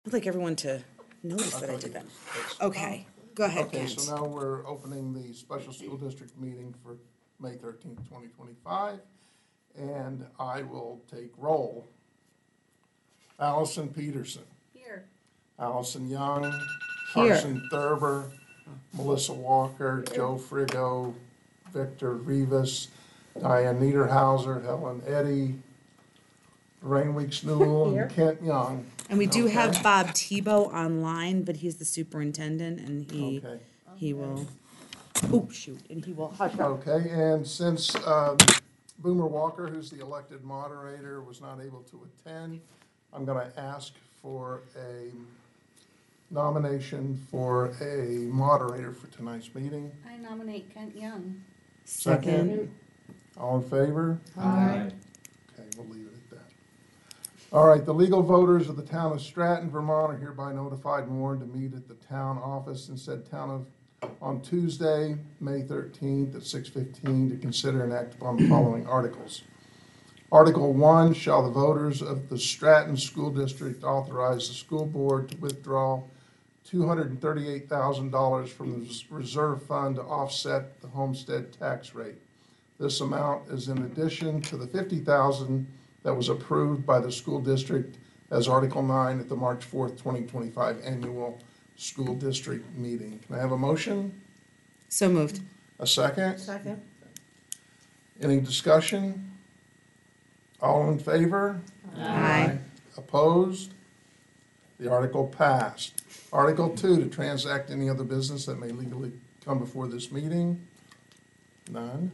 I'd like everyone to notice that I did that. Okay, go ahead, Okay, Kent. so now we're opening the special school district meeting for May 13th, 2025, and I will take roll. Allison Peterson. Here. Allison Young. Here. Carson Thurber. Melissa Walker. Joe Frigo. Victor Rivas. Diane Niederhauser. Helen Eddy. Lorraine Weeks Newell. And Kent Young. And we do have Okay. Bob Tebow online, but he's the superintendent and Okay. he will, oh, shoot, and he will hush up. Okay, and since Boomer Walker, who's the elected moderator, was not able to attend, I'm going to ask for a nomination for a moderator for tonight's meeting. I nominate Kent Young. Second. All in favor? Aye. Okay, we'll leave it at that. All right, the legal voters of the town of Stratton, Vermont are hereby notified and warned to meet at the town office in said town on Tuesday, May 13th at 6:15 to consider and act upon the following articles. Article 1, shall the voters of the Stratton School District authorize the school board to withdraw $238,000 from the reserve fund to offset the homestead tax rate. This amount is in addition to the $50,000 that was approved by the school district as Article 9 at the March 4th, 2025 annual school district meeting. Can I have a motion? So moved. A second? Second. Any discussion? All in favor? Aye. Opposed? The article passed. Article 2, to transact any other business that may legally come before this meeting. None.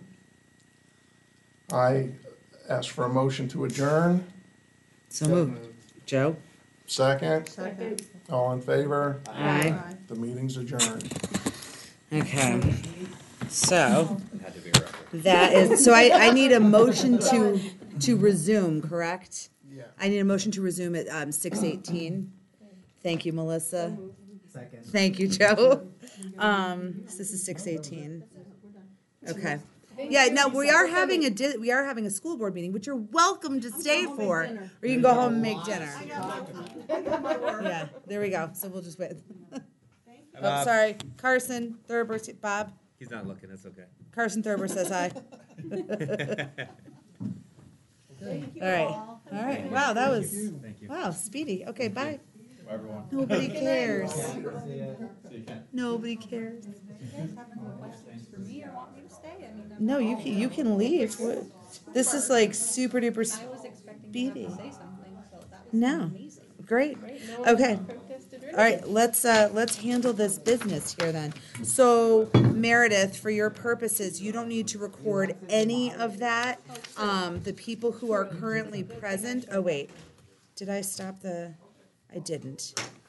I ask for a motion to adjourn. So moved. Joe? Second. Second. All in favor? Aye. The meeting's adjourned. Okay. So, that is, so I need a motion to resume, correct? Yeah. I need a motion to resume at 6:18. Thank you, Melissa. Second. Thank you, Joe. So this is 6:18. Okay. Yeah, now we are having a school board meeting, which you're welcome to stay for, or you can go home and make dinner. Yeah, there we go. So we'll just wait. Oh, sorry, Carson Thurber, Bob. He's not looking, that's okay. Carson Thurber says aye. All right. Wow, that was, Thank you. wow, speedy. Okay, bye. Bye, everyone. Nobody cares. See you, Ken. Nobody cares. You guys have more questions for me or want me to stay? I mean, No, you can leave. This is like super duper I was expecting you to have to say something, so that was No. amazing. great. Okay. All right, let's handle this business here then. So Meredith, for your purposes, you don't need to record any of that. The people who are currently present, oh wait, did I stop the, I didn't.